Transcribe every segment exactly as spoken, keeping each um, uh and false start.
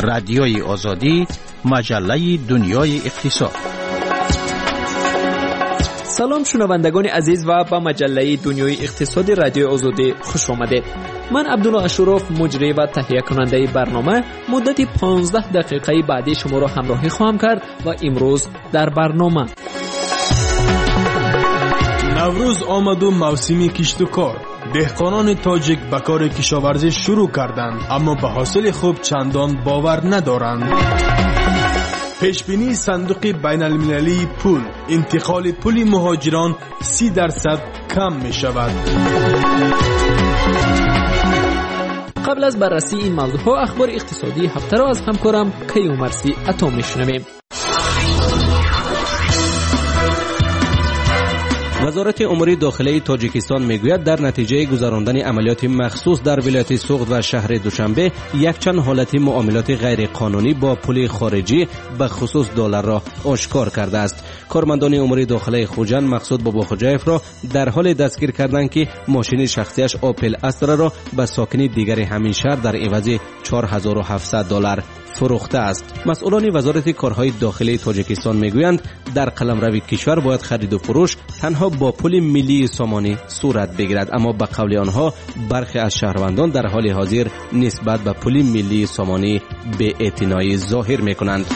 رادیوی آزادی، مجله دنیای اقتصاد. سلام شنوندگان عزیز و با مجله دنیای اقتصاد رادیو آزادی خوش آمدید. من عبدالله اشرف، مجری و تهیه کننده برنامه، مدت پانزده دقیقه بعدی شما را همراهی خواهم کرد و امروز در برنامه نوروز آمد و موسم کشت و کار. دهقانان تاجیک به کار کشاورزی شروع کردند، اما به حاصل خوب چندان باور ندارند. پیشبینی صندوق بین المللی پول، انتقال پول مهاجران سی درصد کم می شود. قبل از بررسی این موضوع ها اخبار اقتصادی هفته را از همکارم کیومرثی عطا میشنویم. وزارت امور داخلی تاجیکستان میگوید در نتیجه گذراندن عملیات مخصوص در ولایت سوغد و شهر دوشنبه یک چند حالت معاملات غیر قانونی با پول خارجی به خصوص دلار را آشکار کرده است. کارمندان امور داخلی خوجند مقصود بابا خوجایف را در حال دستگیر کردند که ماشین شخصیش آپل استرا را به ساکنی دیگر همین شهر در عوض چهار هزار و هفتصد دلار فروخته است. مسئولان وزارت کارهای داخلی تاجیکستان میگویند در قلمرو کشور باید خرید و فروش تنها با پول ملی سامانی صورت بگیرد، اما به قول آنها برخی از شهروندان در حال حاضر نسبت به پول ملی سامانی بی‌اعتنایی ظاهر میکنند.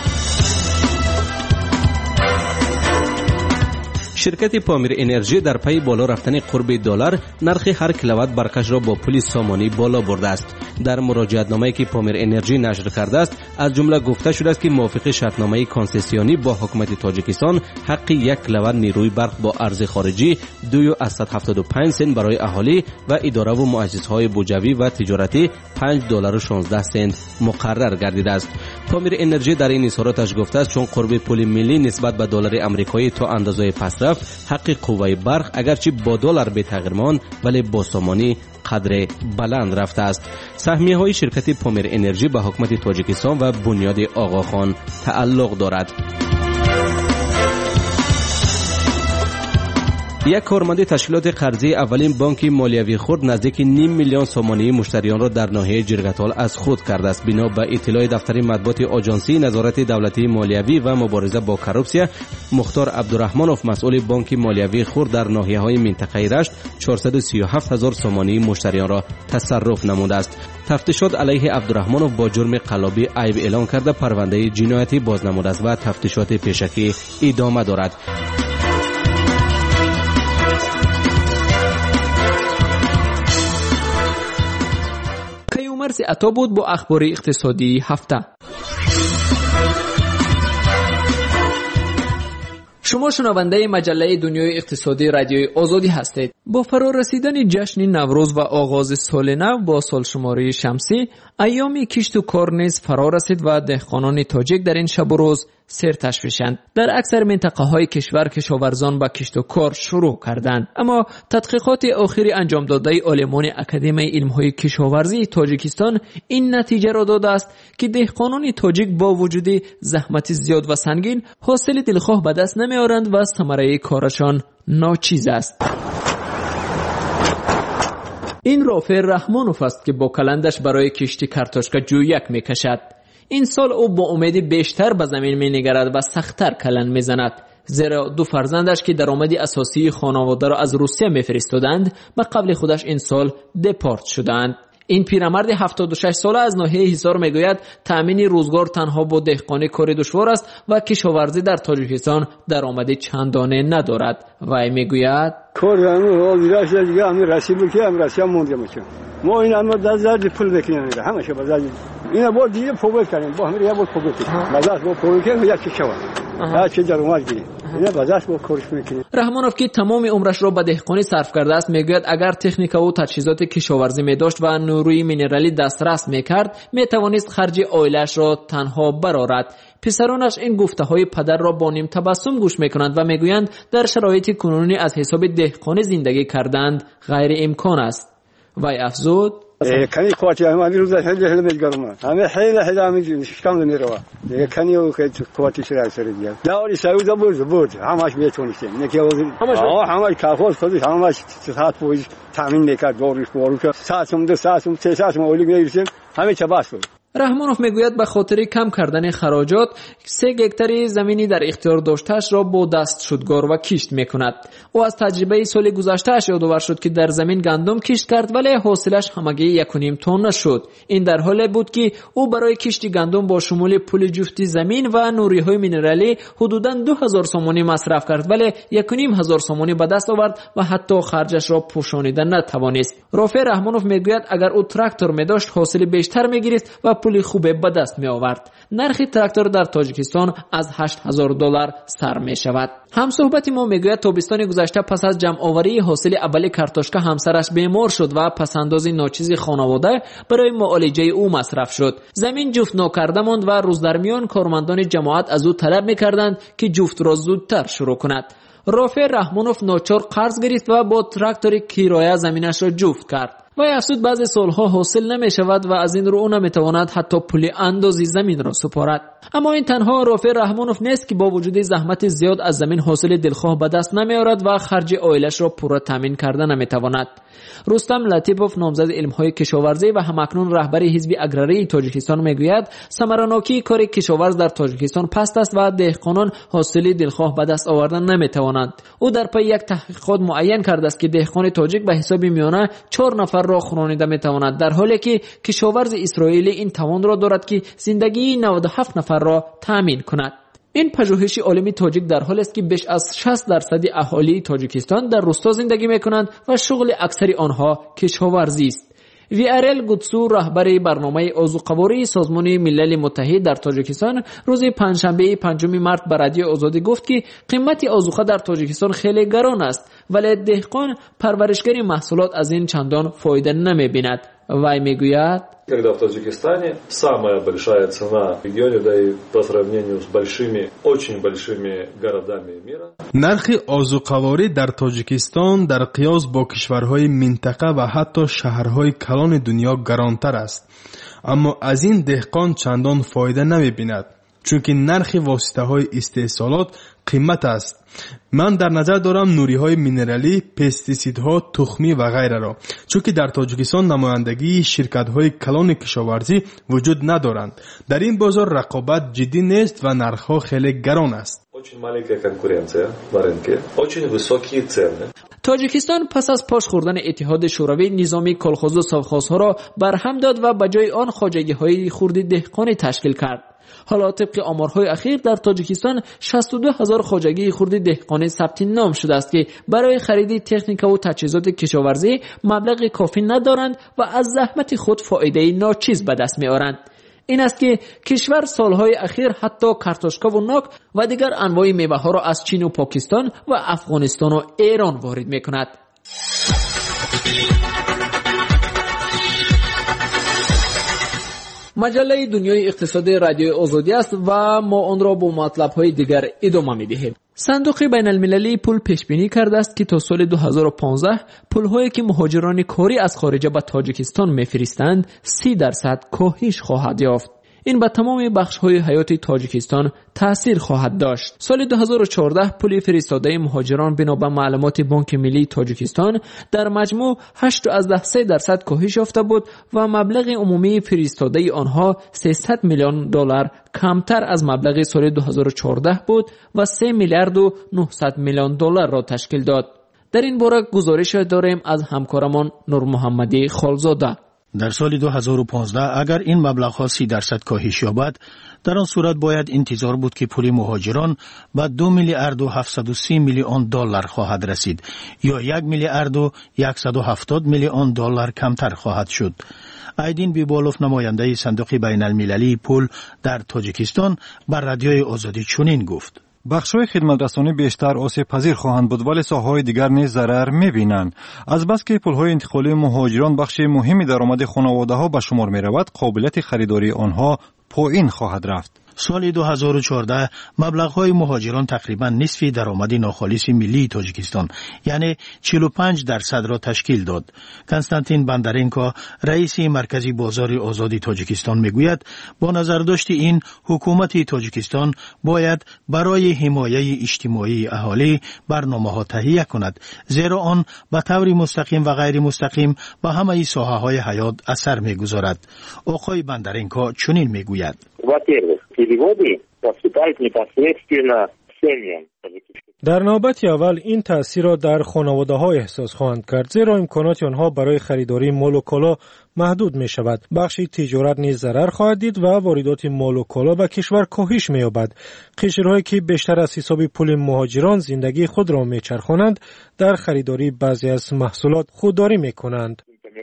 شرکت پامیر انرژی در پی بالا رفتن قرب دلار نرخ هر کیلووات برقش را با پول سامانی بالا برده است. در مراجعتنامه‌ای که پامیر انرژی نشر کرده است از جمله گفته شده است که موافق شرطنامه کنسسیونی با حکومت تاجیکستان حق یک کیلووات نیروی برق با ارز خارجی دو و صد و هفتاد و پنج سنت برای اهالی و اداره و مؤسسه‌های بودجوی و تجارتی پنج دلار و شانزده سنت مقرر گردیده است. پامیر انرژی در این اظهاراتش گفته است چون قرب پول ملی نسبت به دلار آمریکایی تا اندازه پس رفت، حق قوه برق اگرچه با دلار به تغییر ماند ولی با سامانی قدر بلند رفته است. سهمیه های شرکت پامیر انرژی به حکومت تاجیکستان و بنیاد آقاخان تعلق دارد. یک کارمند تشکیلات قرضی اولین بانک مالیوی خرد نزدیک نیم میلیون سامانی مشتریان را در ناحیه جرگتال از خود کرده است. بنا به اطلاع دفتر مطبوعات آژانسی نظارت دولتی مالیوی و مبارزه با کروپسیا، مختار عبدالرحمنوف مسئول بانک مالیوی خرد در ناحیه های منطقه رشت چهارصد و سی و هفت هزار سامانی مشتریان را تصرف نموده است. تفتیشات علیه عبدالرحمنوف با جرم قلابی عیب اعلان کرده پرونده جنایتی بازنموده است و تفتیشات پیشکی ادامه دارد. کیومرثی عطا بود با اخبار اقتصادی هفته. شما شنونده مجله دنیای اقتصادی رادیوی آزادی هستید. با فرا رسیدن جشن نوروز و آغاز سال نو با سال شماری شمسی، ایام کشت و کار نیز فرا رسید و دهقانان تاجیک در این شب و روز سر تشویشند. در اکثر منطقه های کشور کشاورزان با کشت و کار شروع کردند، اما تحقیقات آخری انجام داده عالمان اکادمی علم های کشاورزی تاجیکستان این نتیجه را داده است که دهقانان تاجیک با وجود زحمت زیاد و سنگین حاصل دلخواه به دست نمی آورند و ثمره کارشان ناچیز است. این رافع رحمانوف است که با کلندش برای کشتی کارتوشکا جویک می کشد. این سال او با امید بیشتر به زمین می نگرد و سخت‌تر کلند می زند، زیرا دو فرزندش که درآمد اساسی خانواده را از روسیه می فرستادند به قبل خودش این سال دپارت شدند. این پیرمرد هفتاد و شش ساله از ناحیه حصار میگوید تامین روزگار تنها با دهقانی کار دشوار است و کشاورزی در تاجیکستان درآمد چندانه ندارد. وی میگوید کارمون آزیراش دیگه همین رسی بود که هم رسی هم مونده میشه. ما این اما در زرد پول بکنیم میره همشه بازار اینا با دیگه پول کنیم با همین یه بود پول کنیم بازار با پول کنیم یک کشور هر چه درآمد گیریم اینا بازار با کارش میکنیم. رحمانوف که تمام عمرش را به دهقانی صرف کرده است میگوید اگر تکنیک و تجهیزات کشاورزی میداشت و نیروی مینرالی دسترس میکرد میتوانست خرج عائله‌اش را تنها برآورد. پسرانش این گفته های پدر را با نیم تبسم گوش میکنند و میگویند در شرایط کنونی از حساب دهقانی زندگی کردند غیر امکان است. وی افزود کنی قوتی همین روز خیلی خیلی میگرم همه خیلی خیلی همین شکم نمیره دیگه کنی و خیلی قوتی شده سر دیگه داری سعود بود بود همش میتونستیم نکی آه همش کافر خودش همش ساعت بویش تامین میکرد داروش بارو که ساعتم دو ساعتم سه ساعتم اولی میرسیم همه چه باشه رحمانوف میگوید به خاطر کم کردن خراجات سه هکتار زمینی در اختیار داشتهش را با دست شدگار و کشت میکند. او از تجربه سال گذشتهش یادآور شد که در زمین گندم کشت کرد ولی حاصلش همگی یک و نیم تن شد. این در حالی بود که او برای کشت گندم با شمول پول جفتی زمین و نوریهای مینرالی حدوداً دو هزار سومانی مصرف کرد ولی یک و نیم هزار سومانی به دست آورد و حتی خرجش را پوشانیدن نتوانست. رافع رحمانوف میگوید اگر او تراکتور می‌داشت حاصل بیشتر می‌گرفت و پول خوب به دست می آورد. نرخ تراکتور در تاجیکستان از هشت هزار دلار سر می شود. هم صحبت ما میگوید تابستان گذشته پس از جمع آوری حاصل اول کارتوشکا همسرش بیمار شد و پسنداز ناچیز خانواده برای معالجه او مصرف شد. زمین جفت ناکرده ماند و روز در میان کارمندان جماعت از او طلب میکردند که جفت را زودتر شروع کند. رافع رحمانوف ناچار قرض گرفت و با تراکتور کرایه زمینش را جفت کرد. و افسود بعضی سالها حاصل نمی شود و از این رو او نمی تواند حتی پول اندازی زمین را سپارد. اما این تنها رافع رحمانوف نیست که با وجود زحمت زیاد از زمین حاصل دلخواه به دست نمی آورد و خرج عائلش را پورا تامین کرده نمی تواند. رستم لطیپوف نامزد علم‌های کشاورزی و همکنون رهبر حزب اگراری تاجیکستان میگوید ثمراناکی کار کشاورز در تاجیکستان پست است و دهقانان حاصل دلخواه به دست آوردن نمی توانند. او در پی یک تحقیقات معین کرده است که دهقان تاجیک به حساب میانه چهار نفر را خورانیده می تواند، در حالی که کشاورز اسرائیلی این توان را دارد که زندگی نود و هفت نفر را تامین کند. این پژوهش عالمی تاجیک در حالی است که بیش از شصت درصد اهالی تاجیکستان در روستا زندگی می‌کنند و شغل اکثر آنها کشاورزی است. ویارل گوتسو رهبر برنامه عضوقواری سازمان ملل متحد در تاجیکستان روز پنجشنبه پنجم مارس به رادیو آزادی گفت که قیمت عضوخه در تاجیکستان خیلی گران است ولی دهقان پرورشگری محصولات از این چندان فایده نمی‌بیند. وای میگوید когда в Таджикистане самая большая цена в регионе, да и по сравнению с большими, очень большими городами мира. نرخ عضوقواری در تاجیکستان در قیاس با کشورهای منطقه و حتی شهرهای کلان دنیا گرانتر است، اما از این دهقان چندان فایده نمی‌بیند چون که نرخ واسطه های استحصالات قیمت است. من در نظر دارم نوری های مینرالی، پستیسیدها، تخمی و غیره را، چون که در تاجیکستان نمایندگی شرکت های کلان کشاورزی وجود ندارند. در این بازار رقابت جدی نیست و نرخ ها خیلی گران است. تاجیکستان پس از پاش خوردن اتحاد شوروی نظام کلخوز و سوخوزها را برهم داد و به جای آن خواجگی های خرد دهقانی تشکیل کرد. حالا طبق آمارهای اخیر در تاجیکستان شصت و دو هزار خواجگی خرد دهقانی ثبت نام شده است که برای خرید تکنیک و تجهیزات کشاورزی مبلغ کافی ندارند و از زحمت خود فایده ناچیز به دست می‌آورند. این است که کشور سالهای اخیر حتی کارتوشکا و ناک و دیگر انواع میوه‌ها را از چین و پاکستان و افغانستان و ایران وارد می‌کند. مجله دنیای اقتصادی رادیو آزادی است و ما آن را با مطلب‌های دیگر ادامه می‌دهیم. صندوق بین المللی پول پیش بینی کرده است که تا سال دو هزار و پانزده پول‌هایی که مهاجران کاری از خارج به تاجیکستان می‌فرستند سی درصد کاهش خواهد یافت. این به تمام بخش‌های حیات تاجیکستان تأثیر خواهد داشت. سال دو هزار و چهارده پول فرستاده مهاجران بنا به معلومات بانک ملی تاجیکستان در مجموع هشت و سه درصد کاهش یافته بود و مبلغ عمومی فرستاده آنها سیصد میلیون دلار کمتر از مبلغ سال دو هزار و چهارده بود و سه میلیارد و نهصد میلیون دلار را تشکیل داد. در این باره گزارش داریم از همکارمان نور محمدی خالزاده. در سال دو هزار و پانزده اگر این مبلغ‌ها سی درصد کاهش یابد، در آن صورت باید انتظار بود که پول مهاجران به دو میلیارد و هفتصد و سی میلیون دلار خواهد رسید یا یک میلیارد و صد و هفتاد میلیون دلار کمتر خواهد شد. ایدین بیبالوف نماینده صندوق بین المللی پول در تاجیکستان بر رادیوی آزادی چنین گفت: بخش‌های خدمت‌رسانی بیشتر آسیب پذیر خواهند بود ولی ساحه‌های دیگر نیز ضرر می‌بینند. از بس که پول‌های انتقالی مهاجران بخش مهمی درآمد خانواده‌ها به شمار می‌رود، قابلیت خریداری آنها پایین خواهد رفت. سال دو هزار و چهارده مبلغ‌های مهاجران تقریبا نصف درآمد ناخالص ملی تاجیکستان یعنی چهل و پنج درصد را تشکیل داد. کنستانتین بندرینکو رئیس مرکزی بازار آزادی تاجیکستان میگوید با نظرداشت این حکومت تاجیکستان باید برای حمایت اجتماعی اهالی برنامه‌ها تهیه کند، زیرا آن به طور مستقیم و غیر مستقیم به همه ساحه‌های حیات اثر می‌گذارد. آقای بندرینکو چنین میگوید: در نوبت اول این تأثیر را در خانواده‌ها احساس خواهند کرد، زیرا امکانات آنها برای خریداری مال و کالا محدود می شود. بخش تجارت نیز ضرر خواهد دید و واردات مال و کالا به کشور کاهش می یابد. قشرهایی که بیشتر از حساب پول مهاجران زندگی خود را می چرخانند در خریداری بعضی از محصولات خودداری می کنند.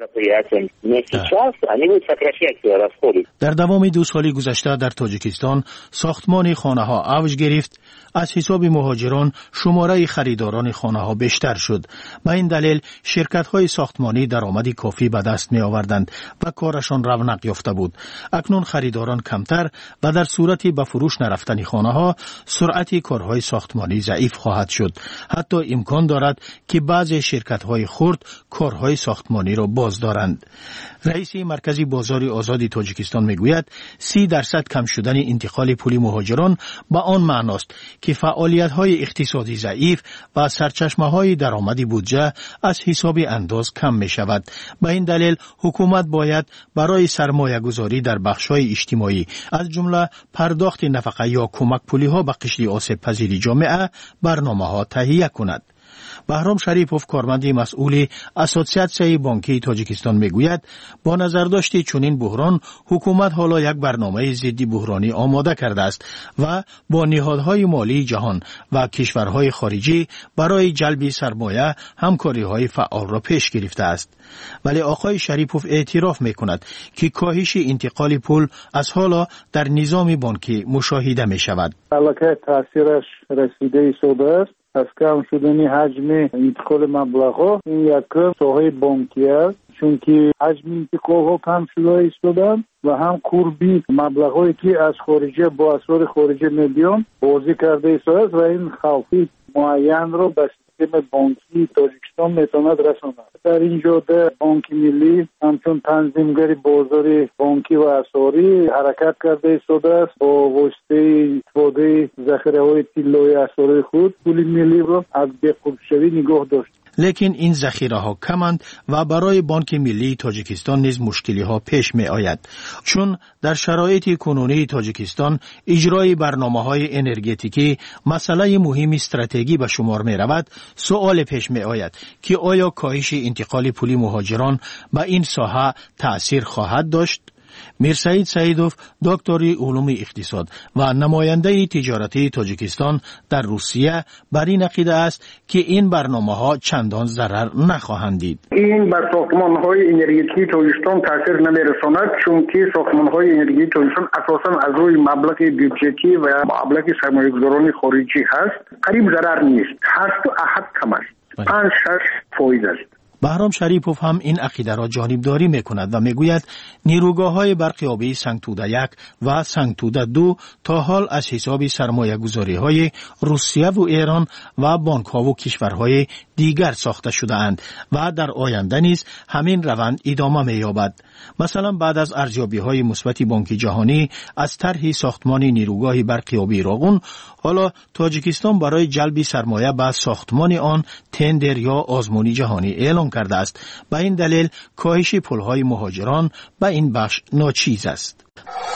در دوام دو سالی گذشته در تاجیکستان ساختمان خانه ها اوج گرفت. از حساب مهاجران شماره خریداران خانه ها بیشتر شد. به این دلیل شرکت های ساختمانی درآمدی کافی به دست می آوردند و کارشان رونق یافته بود. اکنون خریداران کمتر و در صورتی به فروش نرفتن خانه ها سرعت کارهای ساختمانی ضعیف خواهد شد. حتی امکان دارد که بعضی شرکت های خرد کارهای ساختمانی را باز دارند. رئیس مرکزی بازار آزادی تاجیکستان میگوید سی درصد کم شدن انتقال پول مهاجران به آن معناست که فعالیت‌های اقتصادی ضعیف و سرچشمه‌های درآمدی بودجه از حساب انداز کم می‌شود. به این دلیل حکومت باید برای سرمایه‌گذاری در بخش‌های اجتماعی از جمله پرداخت نفقه یا کمک پولی‌ها به قشر آسیب پذیر جامعه برنامه‌ها تهیه کند. بهرام شریپوف کارمند مسئول اسوسیاسیون بانکی تاجیکستان میگوید با نظرداشت چنین بحران حکومت حالا یک برنامه ضد بحرانی آماده کرده است و با نهادهای مالی جهان و کشورهای خارجی برای جلب سرمایه همکاری‌های فعال را پیش گرفته است. ولی آقای شریپوف اعتراف میکند که کاهش انتقال پول از حالا در نظام بانکی مشاهده میشود. علاقه تاثیرش رسیده شده است. از کم شدن حجم انتقال مبلغ‌ها این یک ساحه بانکی است، چون که حجم انتقال‌ها کم شده ایستادند و هم قربی مبلغ‌هایی که از خارجه با اسرار خارجه می‌بیان بازی کرده ایستاد و این خلفی معین را به سیستم بانکی تاجیکستان میتواند رساند. در اینجا در بانک ملی همچون تنظیمگری بازار بانکی و اسعاری حرکت کرده ایستاده است. با واسطه استفاده ذخیره‌های طلایی اسعاری خود پول ملی را از بی‌قرب‌شوی نگاه داشت. لیکن این ذخیره ها کمند و برای بانک ملی تاجیکستان نیز مشکلی ها پیش می آید، چون در شرایط کنونی تاجیکستان اجرای برنامه های انرژتیکی مسئله مهم استراتژی به شمار می رود. سوال پیش می آید که آیا کاهش انتقال پول مهاجران به این ساحه تأثیر خواهد داشت؟ میرسعید سعیدوف دکتری علوم اقتصاد و نماینده تجارتی تاجیکستان در روسیه بر این عقیده است که این برنامه‌ها چندان ضرر نخواهند دید. این بر ساختمان‌های انرژتیکی تاجیکستان تاثیر نمی‌رساند، چون که ساختمان‌های انرژتیکی تاجیکستان اساساً از روی مبلغ بودجتی و مبلغ سرمایه‌گذاران خارجی هست. قریب ضرر نیست، هست و احد کم است، پنج شش فایده است. بهرام شریپوف هم این عقیده را جانبداری میکند و میگوید نیروگاه‌های برقیابی سنگتوده یک و سنگتوده دو تا حال از حساب سرمایه گذاری‌های روسیه و ایران و بانک‌ها و کشورهای دیگر ساخته شده اند و در آینده نیز همین روند ادامه می‌یابد. مثلا بعد از ارزیابی‌های مثبت بانک جهانی از طرح ساختمان نیروگاه برقیابی راغون، حالا تاجیکستان برای جلب سرمایه به ساختمان آن تندر یا آزمون جهانی اعلام کرده است. به این دلیل کاهش پول‌های مهاجران به این بخش ناچیز است.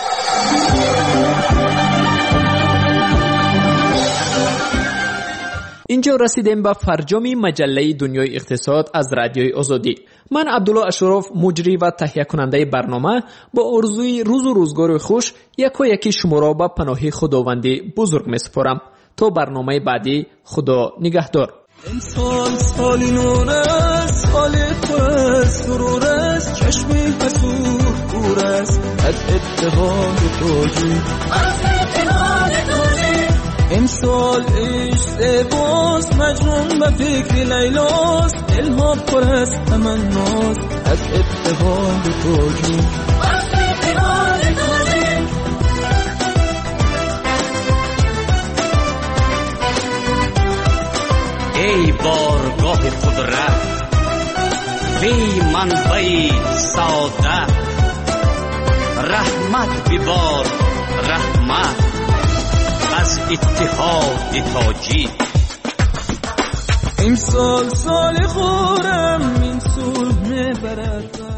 اینجا رسیدیم به فرجام مجله دنیای اقتصاد از رادیوی آزادی. من عبدالله اشرف مجری و تهیه کننده برنامه با آرزوی روز و روزگار خوش یک و یکی شما را به پناه خداوندی بزرگ می‌سپارم. تا برنامه بعدی، خدا نگهدار. امسال سالی نور است، سال پر از سرور است، چشمی حسود دور است از اتحاد تاجی، از اتحاد تاجی. امسال عشق باز مجنون به فکر لیلاست، دلها پر از تمناست از اتحاد تاجی، از اتحاد تاجی. وی بارگاه قدرت، وی منبع سعادت، رحمت ببار رحمت از اتحاد تاجی. امسال سال خورم این صلح میبرد